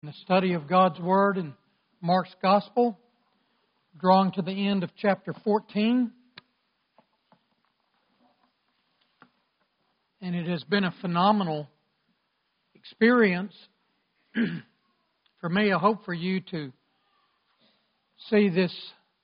In the study of God's Word in Mark's Gospel, drawing to the end of chapter 14. And it has been a phenomenal experience for me. I hope for you to see this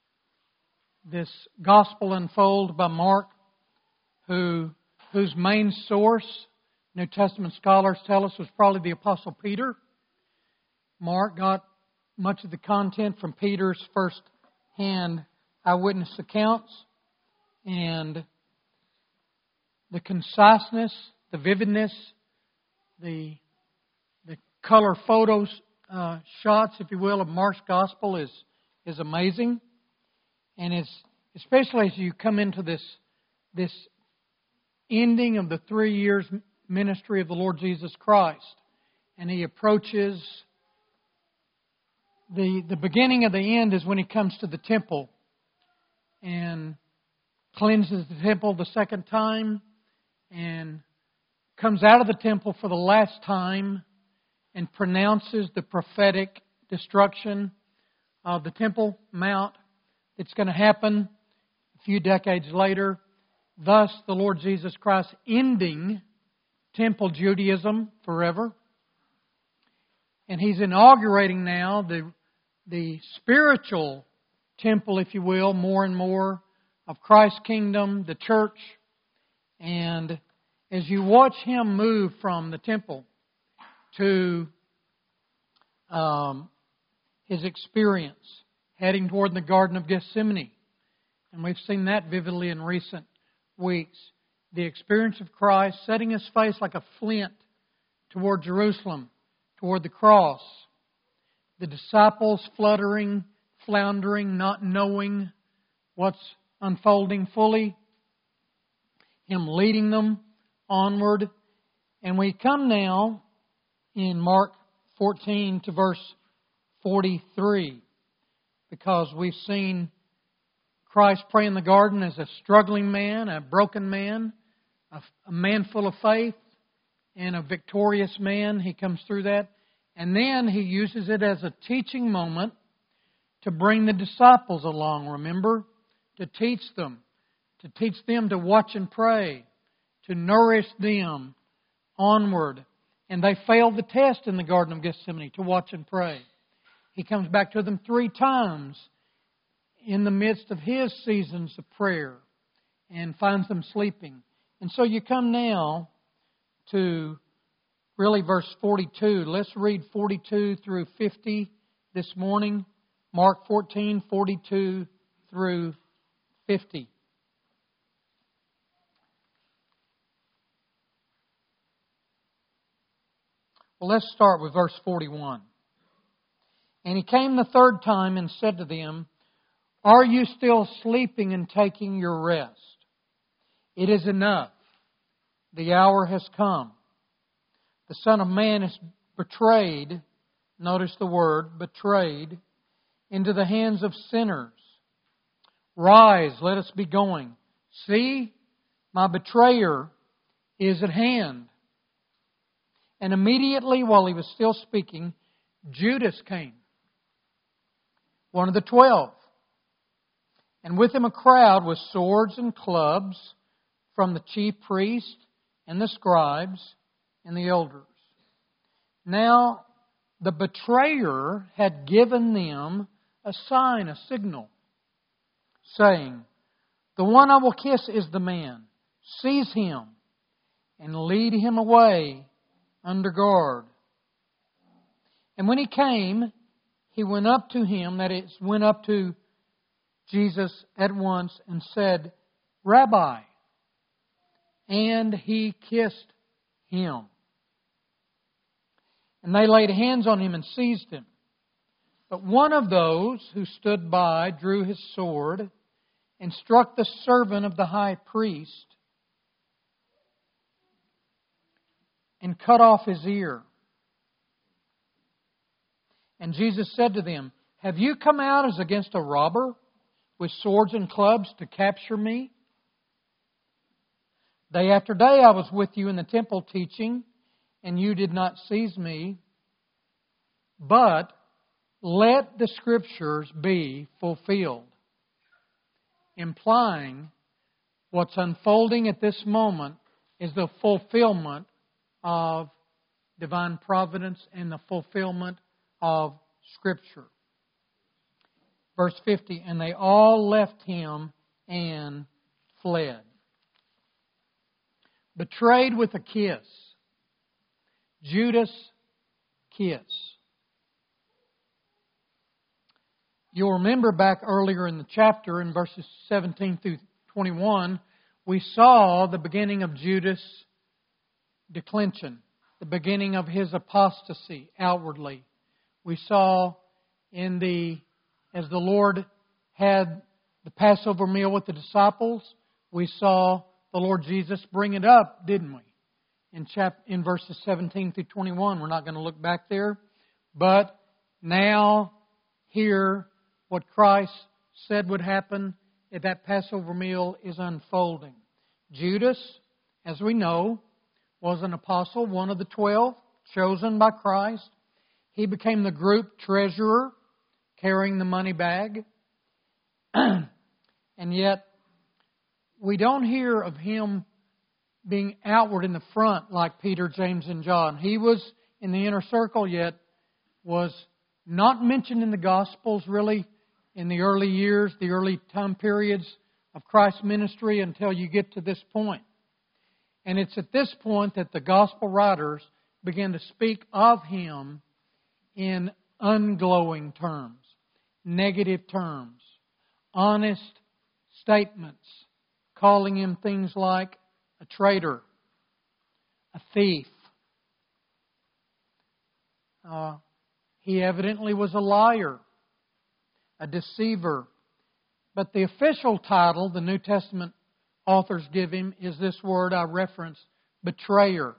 Gospel unfold by Mark, whose main source, New Testament scholars tell us, was probably the Apostle Peter. Mark got much of the content from Peter's first-hand eyewitness accounts, and the conciseness, the vividness, the color photos, shots, if you will, of Mark's Gospel is amazing. And it's especially as you come into this ending of the 3 years ministry of the Lord Jesus Christ, and He approaches the beginning of the end is when He comes to the temple and cleanses the temple the second time and comes out of the temple for the last time and pronounces the prophetic destruction of the Temple Mount that's going to happen a few decades later. Thus, the Lord Jesus Christ ending Temple Judaism forever. And He's inaugurating now the spiritual temple, if you will, more and more of Christ's kingdom, the church. And as you watch Him move from the temple to His experience, heading toward the Garden of Gethsemane, and we've seen that vividly in recent weeks, the experience of Christ setting His face like a flint toward Jerusalem, toward the cross, the disciples fluttering, floundering, not knowing what's unfolding fully, Him leading them onward. And we come now in Mark 14 to verse 43, because we've seen Christ pray in the garden as a struggling man, a broken man, a man full of faith, and a victorious man. He comes through that. And then He uses it as a teaching moment to bring the disciples along, remember? To teach them to watch and pray, to nourish them onward. And they failed the test in the Garden of Gethsemane, to watch and pray. He comes back to them 3 times in the midst of His seasons of prayer and finds them sleeping. And so you come now to really verse 42. Let's read 42 through 50 this morning. Mark 14, 42 through 50. Well, let's start with verse 41. And He came the third time and said to them, "Are you still sleeping and taking your rest? It is enough. The hour has come. The Son of Man is betrayed," notice the word, betrayed, "into the hands of sinners. Rise, let us be going. See, my betrayer is at hand." And immediately while He was still speaking, Judas came, one of the 12. And with him a crowd with swords and clubs from the chief priests and the scribes and the elders. Now, the betrayer had given them a sign, a signal, saying, "The one I will kiss is the man. Seize him and lead him away under guard." And when he came, he went up to him, that is, went up to Jesus at once and said, "Rabbi." And He kissed him. And they laid hands on him and seized him. But one of those who stood by drew his sword and struck the servant of the high priest and cut off his ear. And Jesus said to them, "Have you come out as against a robber with swords and clubs to capture me? Day after day I was with you in the temple teaching, and you did not seize me. but let the Scriptures be fulfilled. Implying what's unfolding at this moment is the fulfillment of divine providence and the fulfillment of Scripture. Verse 50, and they all left him and fled. Betrayed with a kiss. Judas' kiss. You'll remember back earlier in the chapter, in verses 17 through 21, we saw the beginning of Judas' declension, the beginning of his apostasy outwardly. We saw as the Lord had the Passover meal with the disciples, we saw the Lord Jesus bring it up, didn't we? In verses 17 through 21. We're not going to look back there. But now, here, what Christ said would happen at that Passover meal is unfolding. Judas, as we know, was an apostle, one of the 12, chosen by Christ. He became the group treasurer, carrying the money bag. And yet, we don't hear of him being outward in the front like Peter, James, and John. He was in the inner circle, yet was not mentioned in the Gospels really in the early years, the early time periods of Christ's ministry until you get to this point. And it's at this point that the Gospel writers begin to speak of Him in unglowing terms, negative terms, honest statements, calling Him things like a traitor, a thief. He evidently was a liar, a deceiver. But the official title the New Testament authors give Him is this word I referenced, betrayer.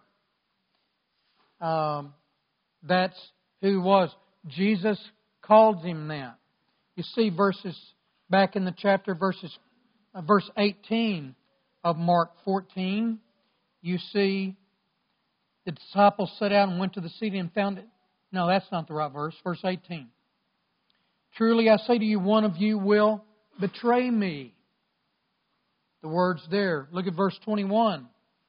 That's who he was. Jesus called Him that. You see back in the chapter, verse 18 of Mark 14, you see the disciples set out and went to the city and found it. No, that's not the right verse. Verse 18. Truly I say to you, one of you will betray me. The word's there. Look at verse 21.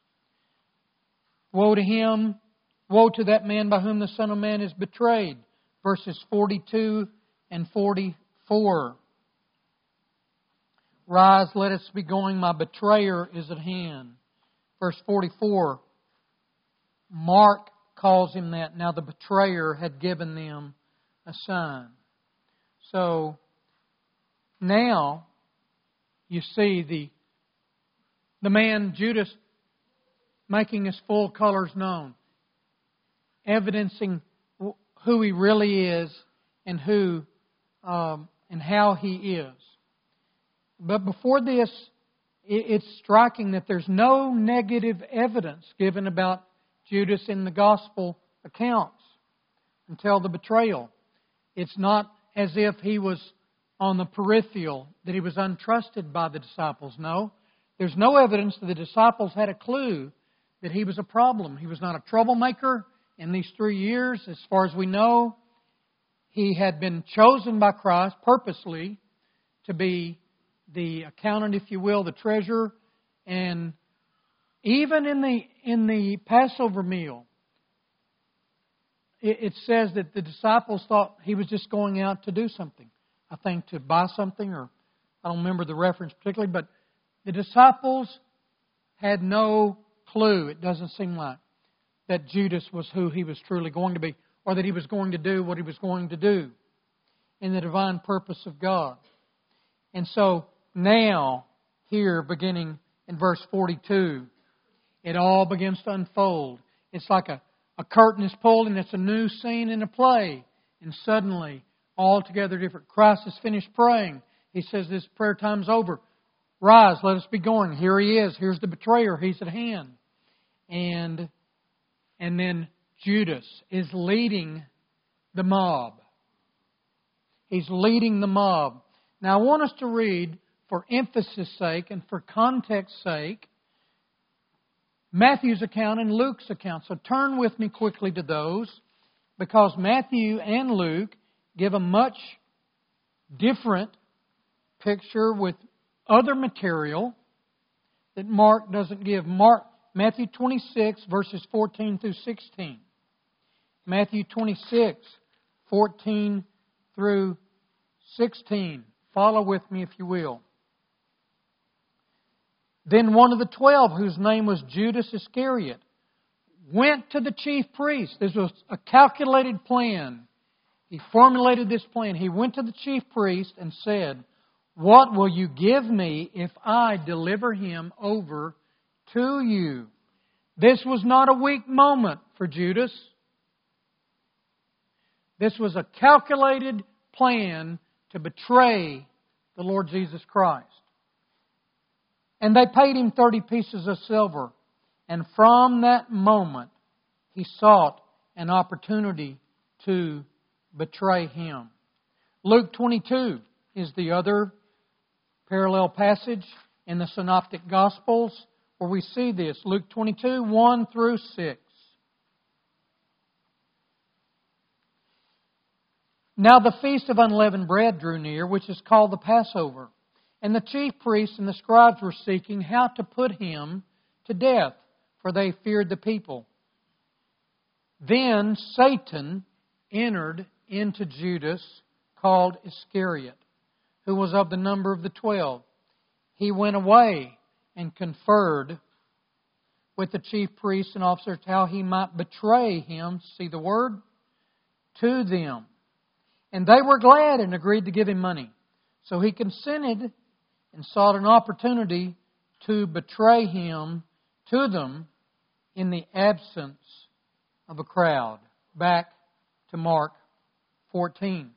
Woe to him, woe to that man by whom the Son of Man is betrayed. Verses 42 and 44. Rise, let us be going, my betrayer is at hand. Verse 44. Mark calls him that. Now the betrayer had given them a sign. So now you see the man Judas making his full colors known, evidencing who he really is and and how he is. But before this, it's striking that there's no negative evidence given about Judas in the gospel accounts until the betrayal. It's not as if he was on the peripheral, that he was untrusted by the disciples. No, there's no evidence that the disciples had a clue that he was a problem. He was not a troublemaker in these 3 years. As far as we know, he had been chosen by Christ purposely to be the accountant, if you will, the treasurer. And even in the Passover meal, it says that the disciples thought he was just going out to do something. I think to buy something, or I don't remember the reference particularly, but the disciples had no clue, it doesn't seem like, that Judas was who he was truly going to be, or that he was going to do what he was going to do in the divine purpose of God. And so now, here, beginning in verse 42, it all begins to unfold. It's like a curtain is pulled and it's a new scene in a play. And suddenly, altogether different. Christ has finished praying. He says, this prayer time's over. Rise, let us be going. Here He is. Here's the betrayer. He's at hand. And then Judas is leading the mob. He's leading the mob. Now I want us to read, for emphasis' sake and for context's sake, Matthew's account and Luke's account. So turn with me quickly to those. because Matthew and Luke give a much different picture with other material that Mark doesn't give. Matthew 26, verses 14 through 16. Matthew 26, 14 through 16. Follow with me if you will. Then one of the 12, whose name was Judas Iscariot, went to the chief priest. This was a calculated plan. He formulated this plan. He went to the chief priest and said, "What will you give me if I deliver him over to you?" This was not a weak moment for Judas. This was a calculated plan to betray the Lord Jesus Christ. And they paid him 30 pieces of silver. And from that moment, he sought an opportunity to betray him. Luke 22 is the other parallel passage in the Synoptic Gospels where we see this. Luke 22, 1 through 6. Now the feast of unleavened bread drew near, which is called the Passover. And the chief priests and the scribes were seeking how to put him to death, for they feared the people. Then Satan entered into Judas, called Iscariot, who was of the number of the 12. He went away and conferred with the chief priests and officers how he might betray him, see the word, to them. And they were glad and agreed to give him money. So he consented and sought an opportunity to betray him to them in the absence of a crowd. Back to Mark 14.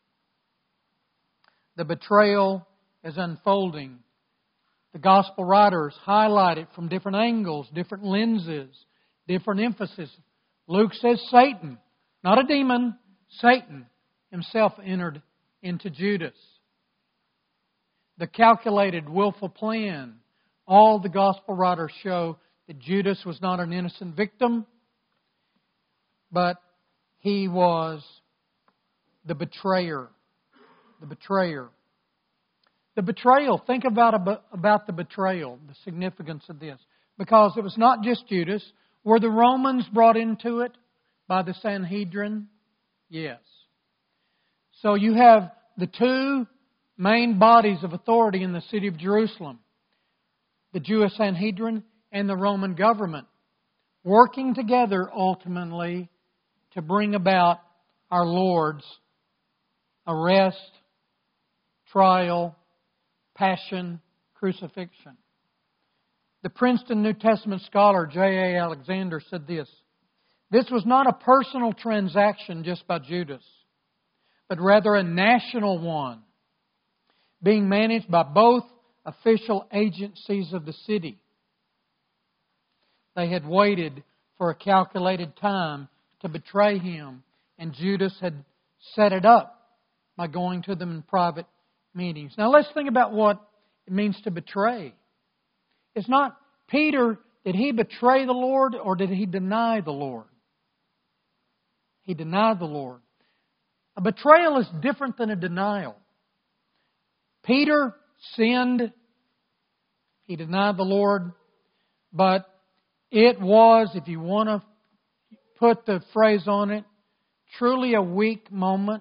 The betrayal is unfolding. The Gospel writers highlight it from different angles, different lenses, different emphasis. Luke says Satan, not a demon, Satan himself entered into Judas. The calculated, willful plan. All the Gospel writers show that Judas was not an innocent victim, but he was the betrayer. The betrayer. The betrayal. Think about the betrayal, the significance of this. Because it was not just Judas. Were the Romans brought into it by the Sanhedrin? Yes. So you have the two main bodies of authority in the city of Jerusalem. The Jewish Sanhedrin and the Roman government. Working together ultimately to bring about our Lord's arrest, trial, passion, crucifixion. The Princeton New Testament scholar J.A. Alexander said this: "This was not a personal transaction just by Judas, but rather a national one, being managed by both official agencies of the city. They had waited for a calculated time to betray him, and Judas had set it up by going to them in private meetings." Now let's think about what it means to betray. It's not Peter, did he betray the Lord or did he deny the Lord? He denied the Lord. A betrayal is different than a denial. Peter sinned. He denied the Lord. But it was, if you want to put the phrase on it, truly a weak moment.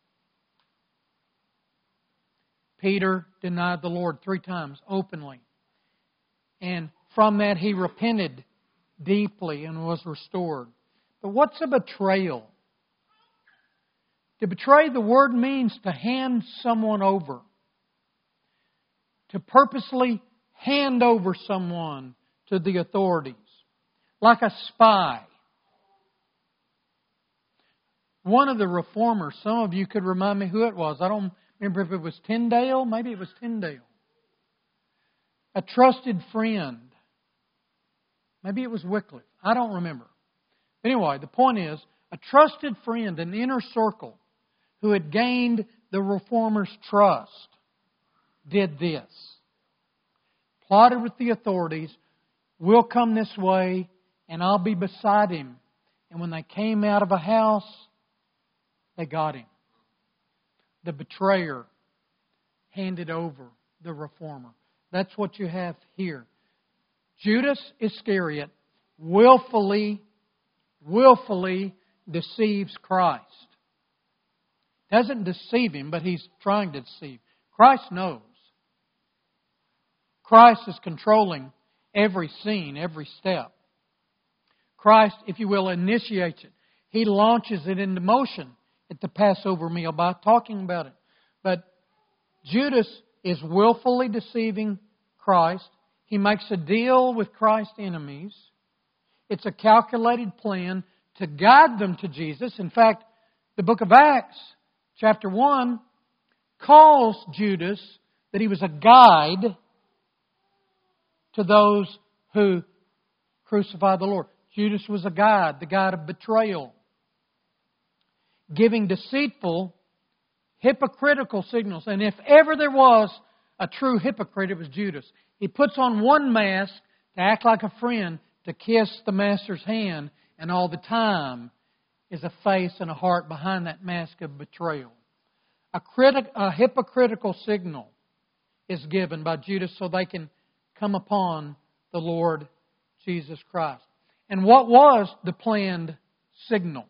Peter denied the Lord 3 times openly. And from that he repented deeply and was restored. But what's a betrayal? To betray, the word means to hand someone over. To purposely hand over someone to the authorities. Like a spy. One of the reformers, some of you could remind me who it was. I don't remember if it was Tyndale. Maybe it was Tyndale. A trusted friend. Maybe it was Wycliffe. I don't remember. Anyway, the point is, a trusted friend, an inner circle, who had gained the reformers' trust, did this. Plotted with the authorities, we'll come this way and I'll be beside him And when they came out of a house, they got him. The betrayer handed over the reformer. That's what you have here. Judas Iscariot willfully deceives Christ. Doesn't deceive Him, but he's trying to deceive. Christ knows. Christ is controlling every scene, every step. Christ, if you will, initiates it. He launches it into motion at the Passover meal by talking about it. But Judas is willfully deceiving Christ. He makes a deal with Christ's enemies. It's a calculated plan to guide them to Jesus. In fact, the book of Acts, chapter 1, calls Judas that he was a guide to those who crucified the Lord. Judas was a guide, the guide of betrayal, giving deceitful, hypocritical signals. And if ever there was a true hypocrite, it was Judas. He puts on one mask to act like a friend, to kiss the Master's hand, and all the time is a face and a heart behind that mask of betrayal. A hypocritical signal is given by Judas so they can come upon the Lord Jesus Christ. And what was the planned signal?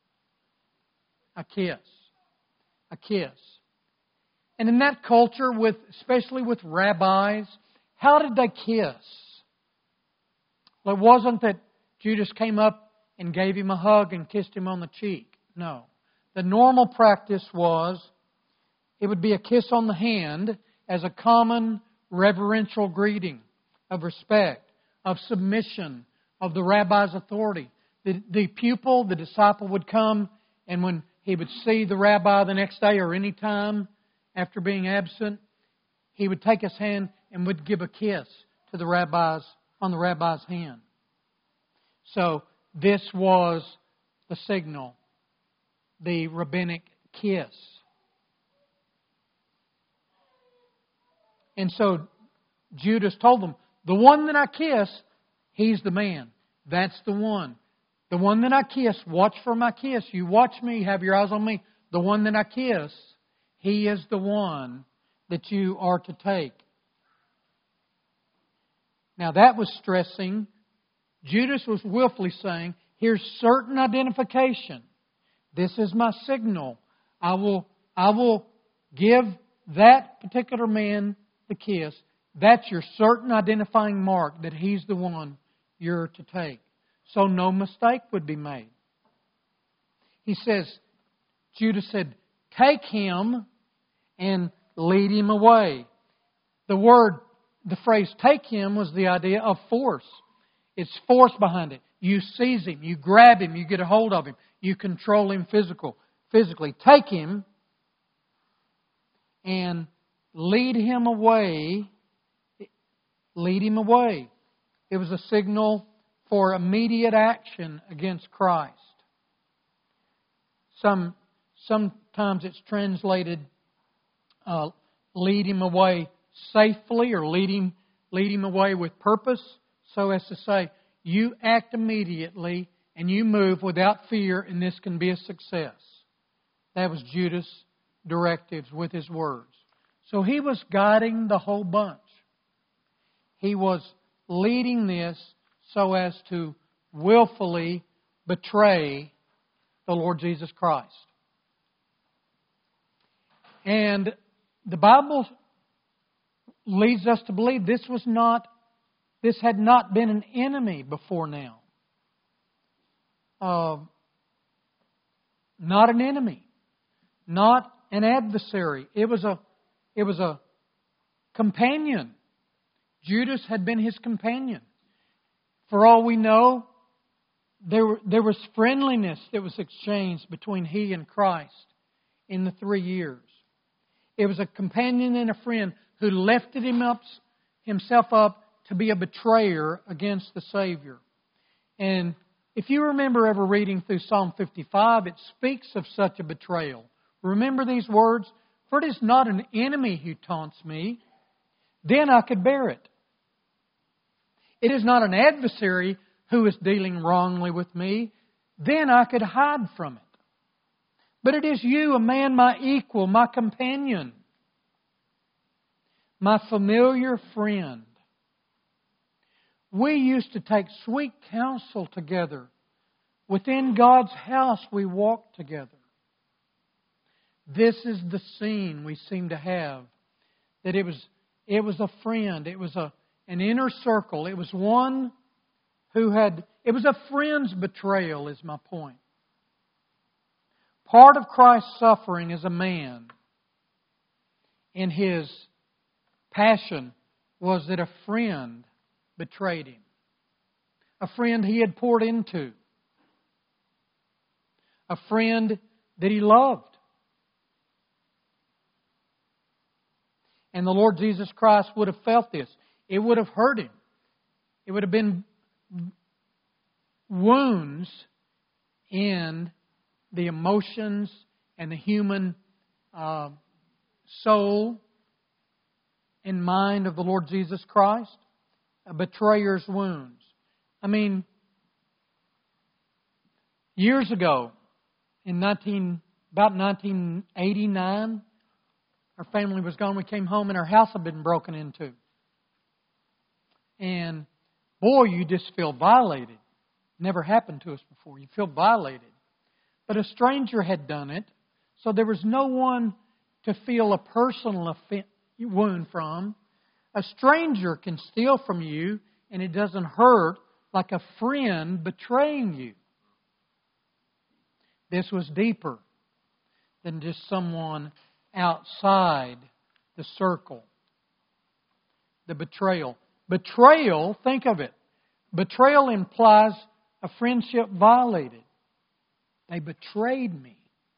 A kiss. A kiss. And in that culture, especially with rabbis, how did they kiss? Well, it wasn't that Judas came up and gave him a hug and kissed him on the cheek. No. The normal practice was it would be a kiss on the hand as a common reverential greeting of respect, of submission, of the rabbi's authority. The pupil, the disciple would come, and when he would see the rabbi the next day or any time after being absent, he would take his hand and would give a kiss to the rabbi's on the rabbi's hand. So this was the signal, the rabbinic kiss. And so Judas told them, the one that I kiss, he's the man. That's the one. The one that I kiss, watch for my kiss. You watch me, have your eyes on me. The one that I kiss, he is the one that you are to take. Now that was stressing. Judas was willfully saying, here's certain identification. This is my signal. I will give that particular man the kiss. That's your certain identifying mark that he's the one you're to take. So no mistake would be made. He says, Judas said, take him and lead him away. The phrase take him was the idea of force. It's force behind it. You seize him, you grab him, you get a hold of him, you control him physically. Take him and lead him away. Lead him away. It was a signal for immediate action against Christ. Sometimes it's translated lead him away safely or lead him away with purpose, so as to say, you act immediately and you move without fear and this can be a success. That was Judas' directives with his words. So he was guiding the whole bunch. He was leading this so as to willfully betray the Lord Jesus Christ. And the Bible leads us to believe this had not been an enemy before now. Not an enemy. Not an adversary. It was a companion. Judas had been his companion. For all we know, there was friendliness that was exchanged between he and Christ in the 3 years. It was a companion and a friend who lifted himself up to be a betrayer against the Savior. And if you remember ever reading through Psalm 55, it speaks of such a betrayal. Remember these words? For it is not an enemy who taunts me, then I could bear it. It is not an adversary who is dealing wrongly with me, then I could hide from it. But it is you, a man my equal, my companion, my familiar friend. We used to take sweet counsel together. Within God's house we walked together. This is the scene we seem to have. That it was a friend. It was an inner circle. It was one who had... It was a friend's betrayal, is my point. Part of Christ's suffering as a man in His passion was that a friend betrayed Him. A friend He had poured into. A friend that He loved. And the Lord Jesus Christ would have felt this. It would have hurt Him. It would have been wounds in the emotions and the human soul and mind of the Lord Jesus Christ. A betrayer's wounds. I mean, years ago, in about 1989, our family was gone. We came home and our house had been broken into. And boy, you just feel violated. Never happened to us before. You feel violated. But a stranger had done it, so there was no one to feel a personal wound from. A stranger can steal from you, and it doesn't hurt like a friend betraying you. This was deeper than just someone outside the circle. The betrayal. Betrayal, think of it. Betrayal implies a friendship violated. They betrayed me.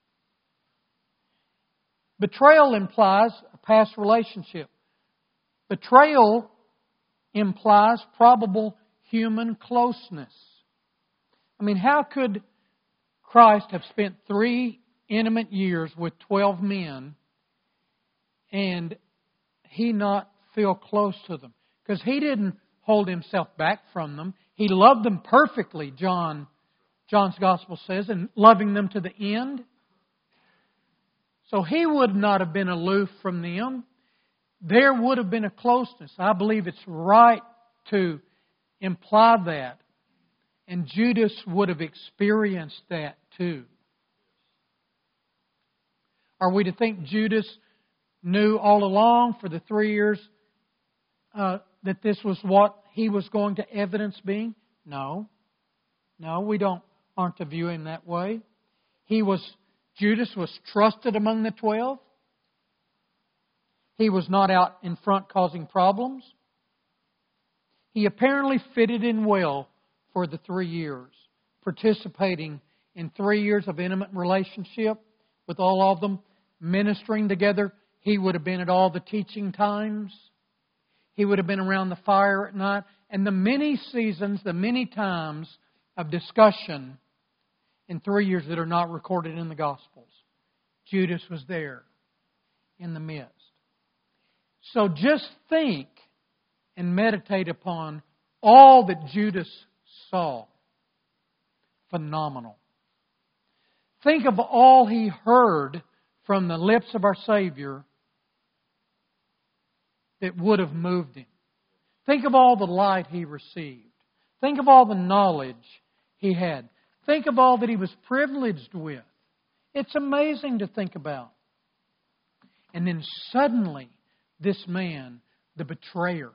Betrayal implies a past relationship. Betrayal implies probable human closeness. I mean, how could Christ have spent 3 intimate years with 12 men and He not feel close to them? Because He didn't hold Himself back from them. He loved them perfectly, John's Gospel says, and loving them to the end. So He would not have been aloof from them. There would have been a closeness. I believe it's right to imply that. And Judas would have experienced that too. Are we to think Judas knew all along for the 3 years that this was what he was going to evidence being? No. No, we aren't to view him that way. Judas was trusted among the 12. He was not out in front causing problems. He apparently fitted in well for the 3 years, participating in 3 years of intimate relationship with all of them, ministering together. He would have been at all the teaching times. He would have been around the fire at night. And the many seasons, the many times of discussion in 3 years that are not recorded in the Gospels. Judas was there in the midst. So just think and meditate upon all that Judas saw. Phenomenal. Think of all he heard from the lips of our Savior that would have moved him. Think of all the light he received. Think of all the knowledge he had. Think of all that he was privileged with. It's amazing to think about. And then suddenly, this man, the betrayer,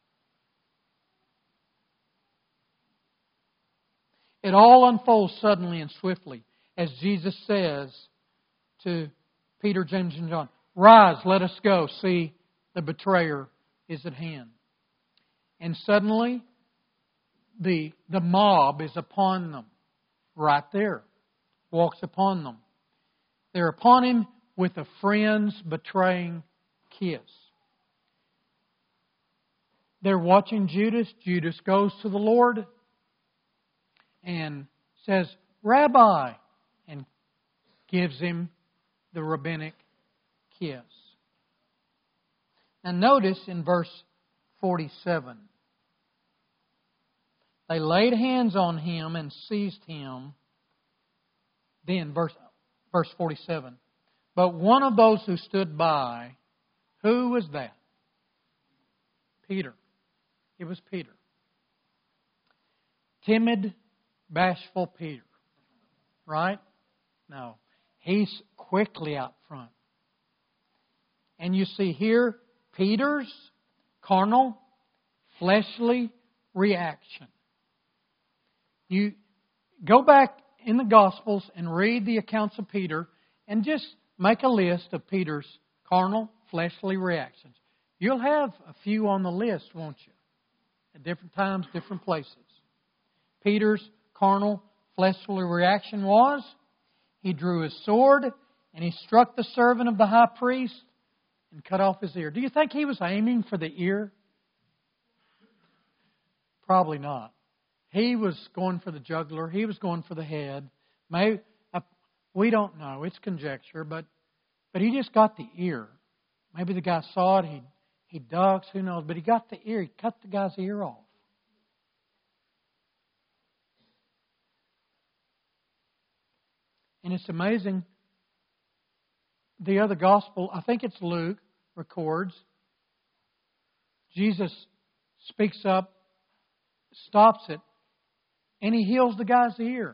it all unfolds suddenly and swiftly. As Jesus says to Peter, James, and John, "Rise, let us go. See, the betrayer is at hand." And suddenly, the mob is upon them. Right there. Walks upon them. They're upon him with a friend's betraying kiss. They're watching Judas. Judas goes to the Lord and says, "Rabbi," and gives him the rabbinic kiss. Now notice in verse 47. They laid hands on him and seized him Then, verse 47. But one of those who stood by, who was that? Peter. It was Peter. Timid, bashful Peter. Right? No. He's quickly out front. And you see here Peter's carnal, fleshly reaction. You go back in the Gospels and read the accounts of Peter and just make a list of Peter's carnal, fleshly reactions. You'll have a few on the list, won't you? At different times, different places. Peter's carnal, fleshly reaction was he drew his sword and he struck the servant of the high priest and cut off his ear. Do you think he was aiming for the ear? Probably not. He was going for the jugular. He was going for the head. Maybe, we don't know. It's conjecture, but he just got the ear. Maybe the guy saw it. He ducks. Who knows? But he got the ear. He cut the guy's ear off. And it's amazing. The other gospel, I think it's Luke, records Jesus speaks up, stops it, and he heals the guy's ear.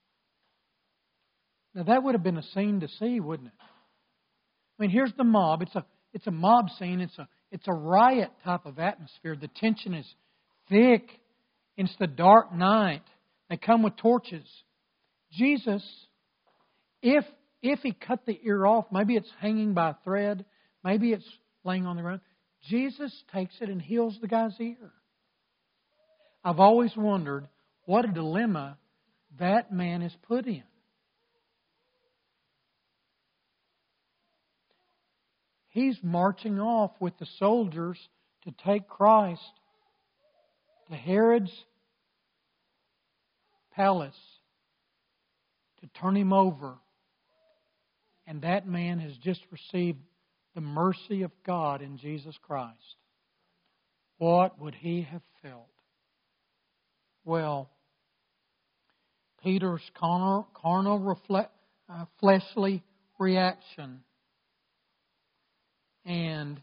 Now that would have been a scene to see, wouldn't it? I mean, here's the mob. It's a mob scene. It's a riot type of atmosphere. The tension is thick. It's the dark night. They come with torches. Jesus, if he cut the ear off, maybe it's hanging by a thread, maybe it's laying on the ground, Jesus takes it and heals the guy's ear. I've always wondered what a dilemma that man is put in. He's marching off with the soldiers to take Christ to Herod's palace to turn him over. And that man has just received the mercy of God in Jesus Christ. What would he have felt? Well, Peter's carnal fleshly reaction. And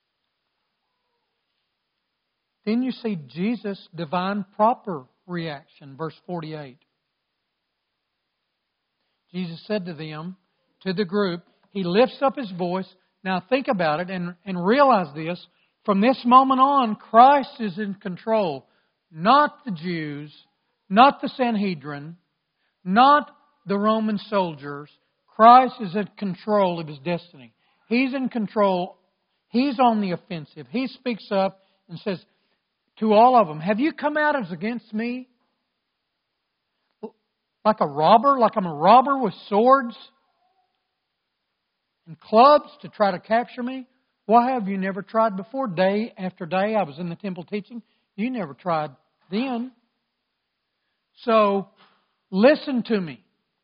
then you see Jesus' divine proper reaction, verse 48. Jesus said to them, to the group, He lifts up His voice. Now think about it and realize this. From this moment on, Christ is in control. Not the Jews, not the Sanhedrin, not the Roman soldiers. Christ is in control of His destiny. He's in control. He's on the offensive. He speaks up and says to all of them, have you come out as against me? Like a robber? Like I'm a robber with swords and clubs to try to capture me? Why have you never tried before? Day after day I was in the temple teaching. You never tried then. So, listen to me.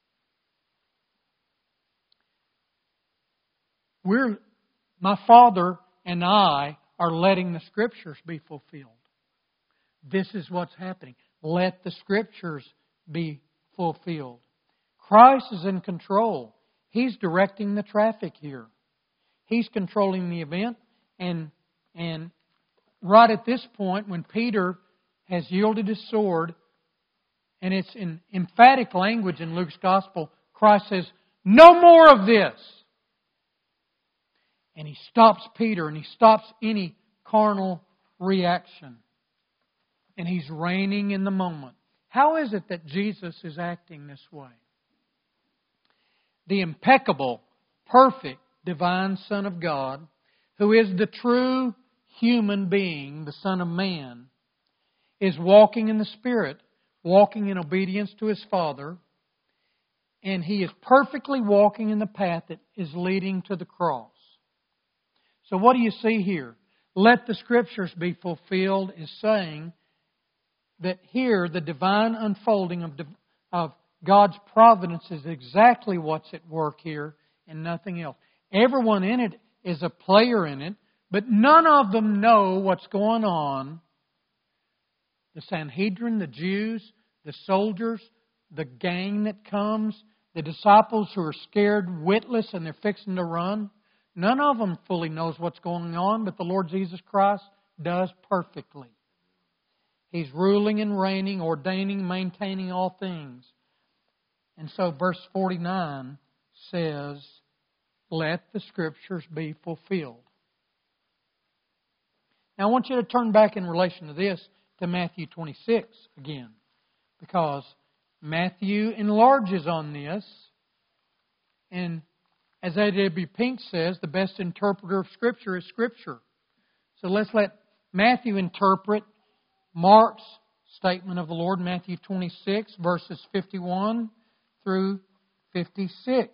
My Father and I are letting the Scriptures be fulfilled. This is what's happening. Let the Scriptures be fulfilled. Christ is in control. He's directing the traffic here. He's controlling the event. And right at this point, when Peter has yielded his sword, and it's in emphatic language in Luke's Gospel, Christ says, no more of this. And He stops Peter and He stops any carnal reaction. And He's reigning in the moment. How is it that Jesus is acting this way? The impeccable, perfect, divine Son of God, who is the true human being, the Son of Man, is walking in the Spirit, walking in obedience to His Father, and He is perfectly walking in the path that is leading to the cross. So what do you see here? Let the Scriptures be fulfilled is saying that here the divine unfolding of God's providence is exactly what's at work here and nothing else. Everyone in it is a player in it, but none of them know what's going on. The Sanhedrin, the Jews, the soldiers, the gang that comes, The disciples who are scared, witless, and they're fixing to run, none of them fully knows what's going on, but the Lord Jesus Christ does perfectly. He's ruling and reigning, ordaining, maintaining all things. And so verse 49 says, let the Scriptures be fulfilled. Now I want you to turn back in relation to this to Matthew 26 again, because Matthew enlarges on this, and as A.W. Pink says, the best interpreter of Scripture is Scripture. So let's let Matthew interpret Mark's statement of the Lord, Matthew 26, verses 51 through 56.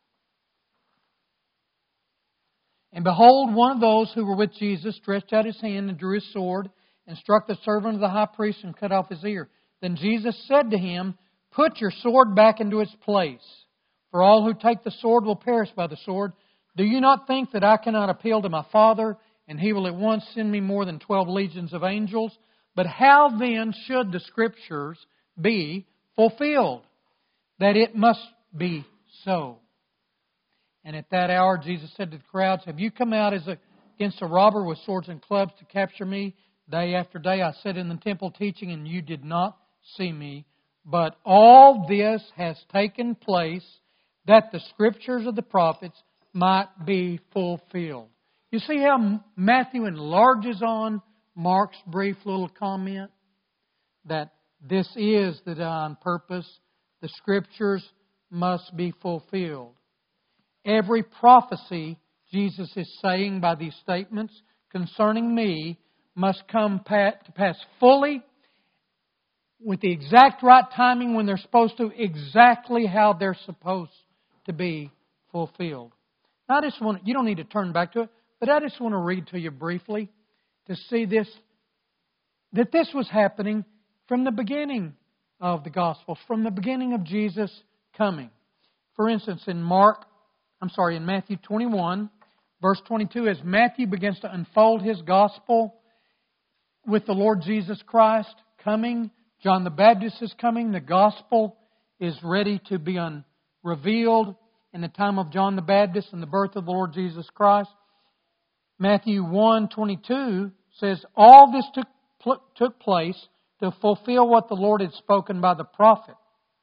And behold, one of those who were with Jesus stretched out his hand and drew his sword and struck the servant of the high priest and cut off his ear. Then Jesus said to him, put your sword back into its place, for all who take the sword will perish by the sword. Do you not think that I cannot appeal to my Father, and He will at once send me more than 12 legions of angels? But how then should the Scriptures be fulfilled? That it must be so. And at that hour Jesus said to the crowds, have you come out against a robber with swords and clubs to capture me? Day after day I sat in the temple teaching, and you did not see me. But all this has taken place that the Scriptures of the prophets might be fulfilled. You see how Matthew enlarges on Mark's brief little comment? That this is the divine purpose. The Scriptures must be fulfilled. Every prophecy Jesus is saying by these statements concerning me must come to pass fully, with the exact right timing when they're supposed to, exactly how they're supposed to be fulfilled. Now, I just want, you don't need to turn back to it, but I just want to read to you briefly to see this, that this was happening from the beginning of the Gospels, from the beginning of Jesus coming. For instance, in Matthew 21, verse 22, as Matthew begins to unfold his Gospel with the Lord Jesus Christ coming, John the Baptist is coming, the Gospel is ready to be revealed in the time of John the Baptist and the birth of the Lord Jesus Christ. Matthew 1:22 says, all this took place to fulfill what the Lord had spoken by the prophet.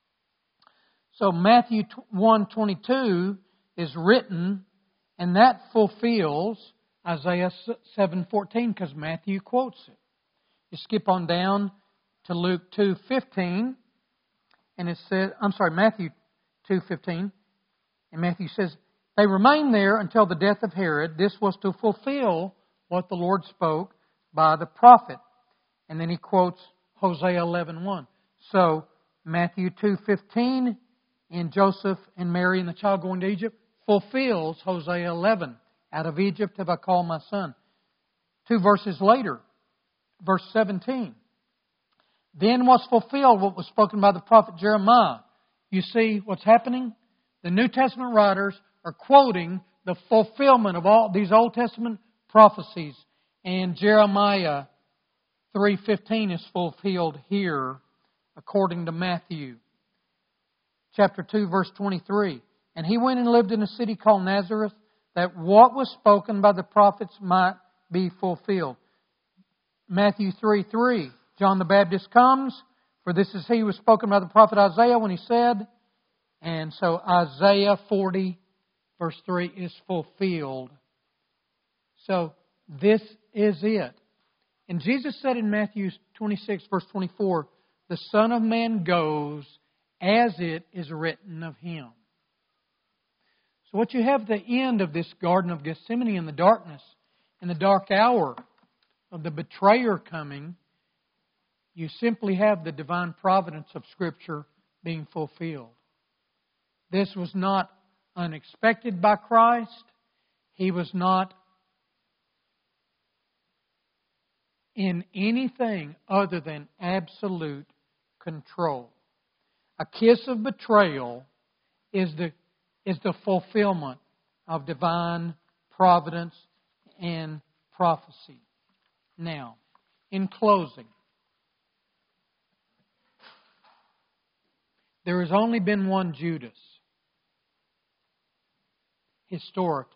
So Matthew 1:22 is written, and that fulfills Isaiah 7:14, because Matthew quotes it. You skip on down to Luke 2:15, and it says, Matthew 2:15, and Matthew says, they remained there until the death of Herod. This was to fulfill what the Lord spoke by the prophet. And then he quotes Hosea 11:1. So Matthew 2:15, in Joseph and Mary and the child going to Egypt, fulfills Hosea 11. Out of Egypt have I called my son. 2 verses later, verse 17. Then was fulfilled what was spoken by the prophet Jeremiah. You see what's happening? The New Testament writers are quoting the fulfillment of all these Old Testament prophecies. And Jeremiah 3:15 is fulfilled here according to Matthew. Chapter 2, verse 23. And he went and lived in a city called Nazareth, that what was spoken by the prophets might be fulfilled. Matthew 3:3. John the Baptist comes, for this is he who was spoken by the prophet Isaiah when he said, and so Isaiah 40, verse 3 is fulfilled. So this is it. And Jesus said in Matthew 26, verse 24, the Son of Man goes as it is written of Him. So what you have at the end of this Garden of Gethsemane in the darkness, in the dark hour of the betrayer coming, you simply have the divine providence of Scripture being fulfilled. This was not unexpected by Christ. He was not in anything other than absolute control. A kiss of betrayal is the fulfillment of divine providence and prophecy. Now, in closing, there has only been one Judas. historically.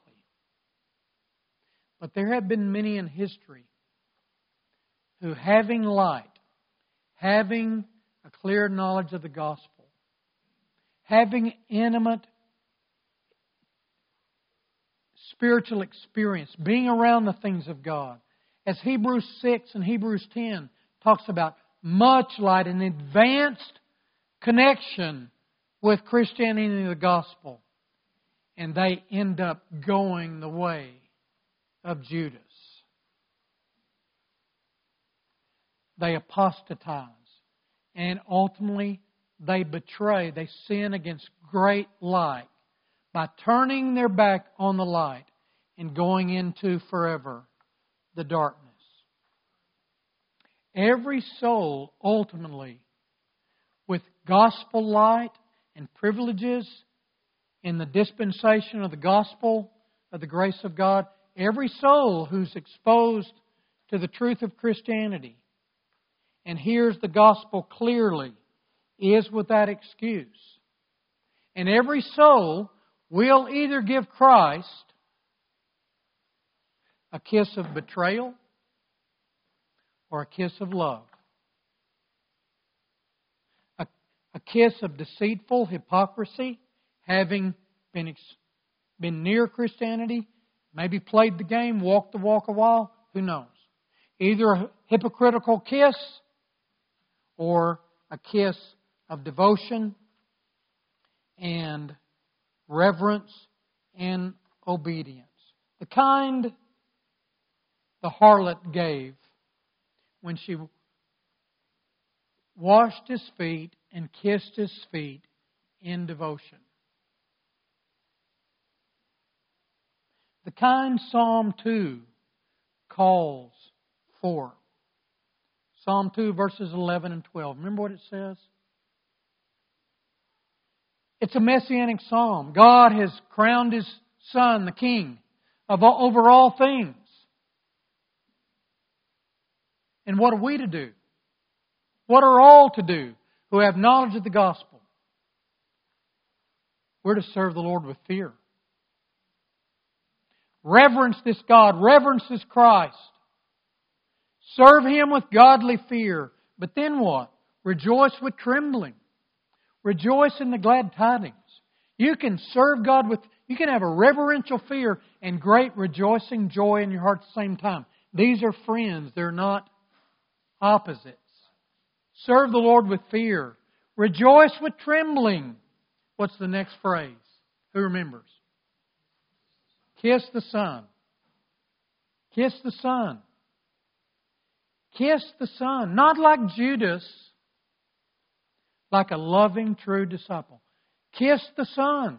But there have been many in history who, having light, having a clear knowledge of the gospel, having intimate spiritual experience, being around the things of God, as Hebrews 6 and Hebrews 10 talks about, much light, an advanced connection with Christianity and the gospel. And they end up going the way of Judas. They apostatize. And ultimately, they betray, they sin against great light by turning their back on the light and going into forever the darkness. Every soul, ultimately, with gospel light and privileges in the dispensation of the gospel of the grace of God, every soul who's exposed to the truth of Christianity and hears the gospel clearly is without excuse. And every soul will either give Christ a kiss of betrayal or a kiss of love. A kiss of deceitful hypocrisy, having been near Christianity, maybe played the game, walked the walk a while, who knows? Either a hypocritical kiss or a kiss of devotion and reverence and obedience. The kind the harlot gave when she washed His feet and kissed His feet in devotion. The kind Psalm 2 calls for. Psalm 2 verses 11 and 12. Remember what it says? It's a messianic psalm. God has crowned His Son, the King, over all things. And what are we to do? What are all to do who have knowledge of the gospel? We're to serve the Lord with fear. Reverence this God. Reverence this Christ. Serve Him with godly fear. But then what? Rejoice with trembling. Rejoice in the glad tidings. You can serve God you can have a reverential fear and great rejoicing joy in your heart at the same time. These are friends. They're not opposites. Serve the Lord with fear. Rejoice with trembling. What's the next phrase? Who remembers? Kiss the Son. Kiss the Son. Kiss the Son. Not like Judas, like a loving, true disciple. Kiss the Son.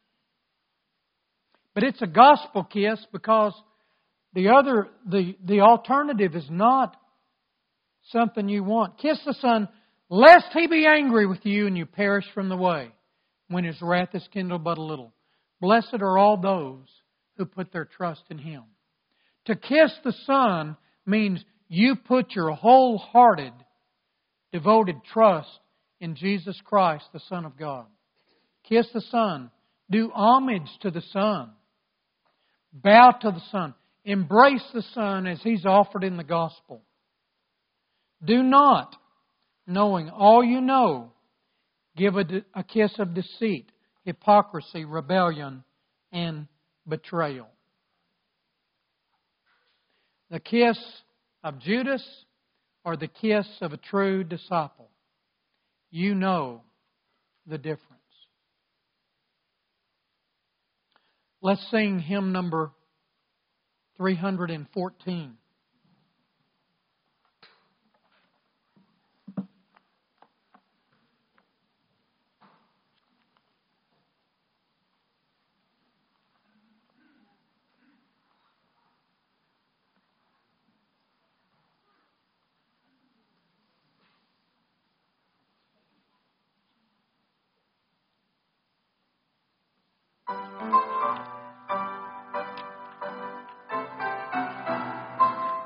But it's a gospel kiss because the alternative is not something you want. Kiss the Son, lest He be angry with you and you perish from the way, when His wrath is kindled but a little. Blessed are all those who put their trust in Him. To kiss the Son means you put your wholehearted, devoted trust in Jesus Christ, the Son of God. Kiss the Son. Do homage to the Son. Bow to the Son. Embrace the Son as He's offered in the gospel. Do not, knowing all you know, give a kiss of deceit, hypocrisy, rebellion, and betrayal. The kiss of Judas or the kiss of a true disciple. You know the difference. Let's sing hymn number 314.